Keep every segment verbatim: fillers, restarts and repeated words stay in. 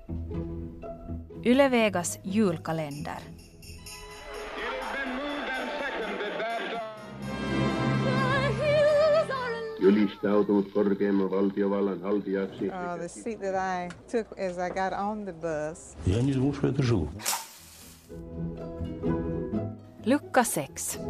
Yle Vegas julkalender. Ylistautunut korkeimman valtiovallan haltijaksi. Uh, the seat that I took as I got on the bus. Я не слушаю это живу. Lucka sex.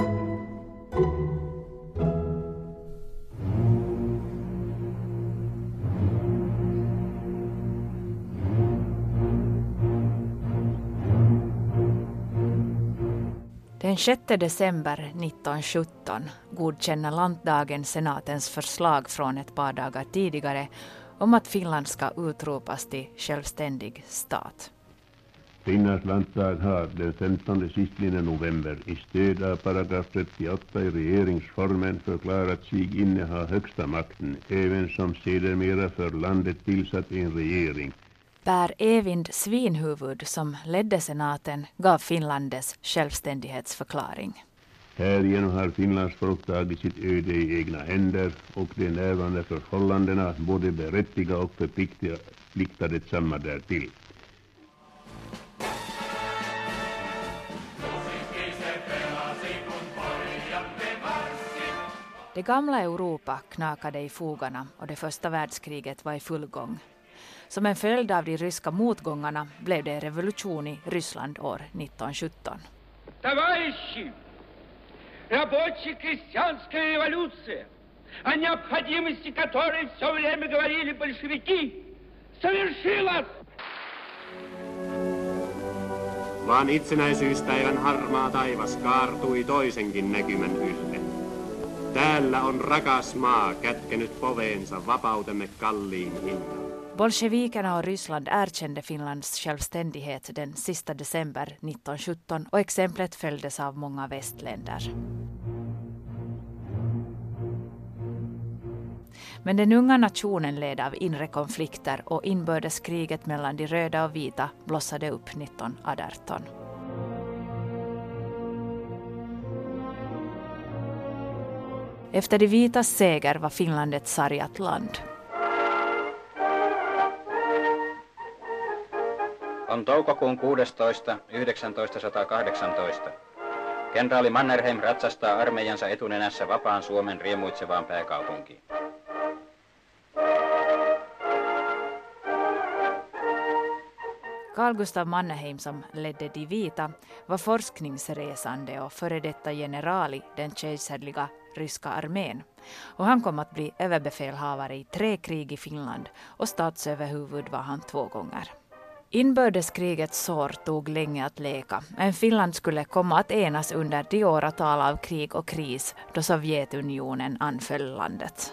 Den sjätte december nittonhundrasjutton godkänner landdagen senatens förslag från ett par dagar tidigare om att Finland ska utropas till självständig stat. Finlands landtag har den femtonde sistlidna november i stöd av paragraf trettioåtta i regeringsformen förklarat sig inneha högsta makten, även som sedermera för landet tillsatt en regering. Per Evind Svinhuvud, som ledde senaten, gav Finland dess självständighetsförklaring. Härigenom har Finlands folk tagit sitt öde i egna händer och de närvarande förhållandena både berättiga och förpliktar detsamma därtill. Det gamla Europa knakade i fogarna och det första världskriget var i full gång. Som en följd av de ryska motgångarna blev det revolution i Ryssland år nittonhundrasjutton. Товарищи, рабоче-крестьянская революция, о необходимости которой все время говорили большевики, совершилась! Vaan itsenäisyyspäivän harmaa taivas kaartui toisenkin näkymän ylle. Täällä on rakas maa kätkenyt poveensa vapautemme kalliin hintaan. Bolsjevikerna och Ryssland erkände Finlands självständighet den sista december nittonhundrasjutton och exemplet följdes av många västländer. Men den unga nationen led av inre konflikter och inbördeskriget mellan de röda och vita blossade upp nittonhundraarton. Efter de vitas seger var Finland ett sargat land. On toukokuun kuudestoista yhdeksäntoistasataakahdeksantoista. Kenraali Mannerheim ratsastaa armeijansa etunenässä vapaan Suomen riemuitsevaan pääkaupunkiin. Carl Gustaf Mannerheim, som ledde de vita, var forskningsresande och före detta general i den kejserliga ryska armén. Och han kom att bli överbefälhavare i tre krig i Finland och statsöverhuvud var han två gånger. Inbördeskrigets sår tog länge att läka, men Finland skulle komma att enas under de åratal av krig och kris då Sovjetunionen anföll landet.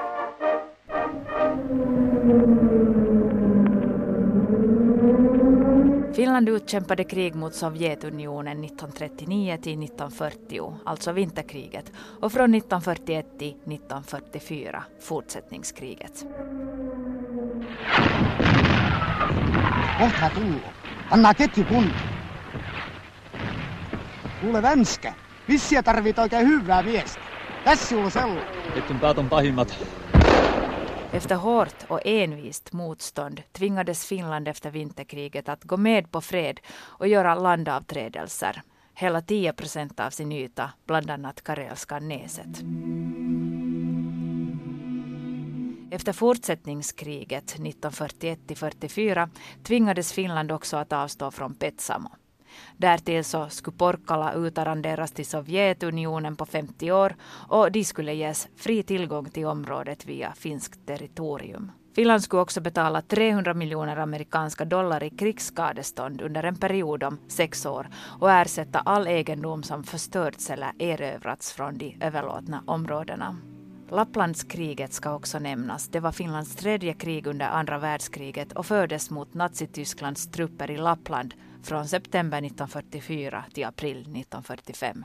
Finland utkämpade krig mot Sovjetunionen nittonhundratrettionio till nittonhundrafyrtio, alltså vinterkriget, och från nittonhundrafyrtioett till nittonhundrafyrtiofyra, fortsättningskriget. Kohta tullut. Anna ketju kuntoon. Kuule Vänskä, vissiä tarvit oikein hyvää miestä. Tässä sulla sello. Ketjun päät on pahimmat. Efter hårt och envist motstånd tvingades Finland efter vinterkriget att gå med på fred och göra landavträdelser. Hela tio procent av sin yta, bland annat Karelska näset. Efter fortsättningskriget nittonhundrafyrtioett till fyrtiofyra tvingades Finland också att avstå från Petsamo. Därtill så skulle Porkkala utarrenderas till Sovjetunionen på femtio år och de skulle ges fri tillgång till området via finskt territorium. Finland skulle också betala trehundra miljoner amerikanska dollar i krigsskadestånd under en period om sex år och ersätta all egendom som förstörts eller erövrats från de överlåtna områdena. Lapplandskriget ska också nämnas. Det var Finlands tredje krig under andra världskriget och fördes mot Nazitysklands trupper i Lappland från september nittonhundrafyrtiofyra till april nittonhundrafyrtiofem.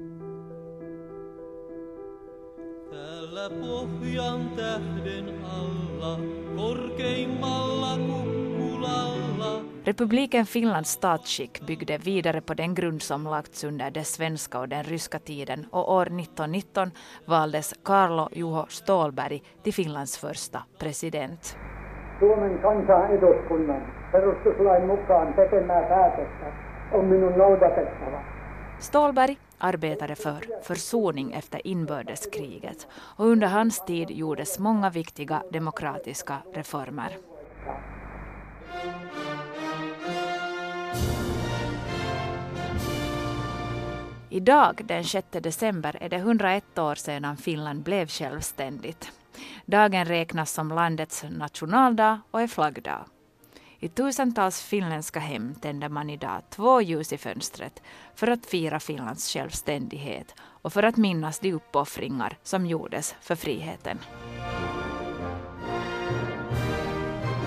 Täällä pohjan tähden alla, korkeimmalla kukkulalla. Republiken Finlands statsskick byggde vidare på den grund som lagts under den svenska och den ryska tiden och år nittonhundranitton valdes Carlo Juho Ståhlberg till Finlands första president. Suomen kansan eduskunnan perustuslain mukaan tekemää päätöstä on minun noudatettava. Ståhlberg arbetade för försoning efter inbördeskriget och under hans tid gjordes många viktiga demokratiska reformer. Idag, den sjätte december, är det hundraett år sedan Finland blev självständigt. Dagen räknas som landets nationaldag och är flaggdag. I tusentals finländska hem tänder man idag två ljus i fönstret för att fira Finlands självständighet och för att minnas de uppoffringar som gjordes för friheten.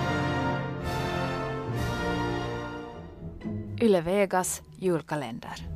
Yle Vegas julkalender.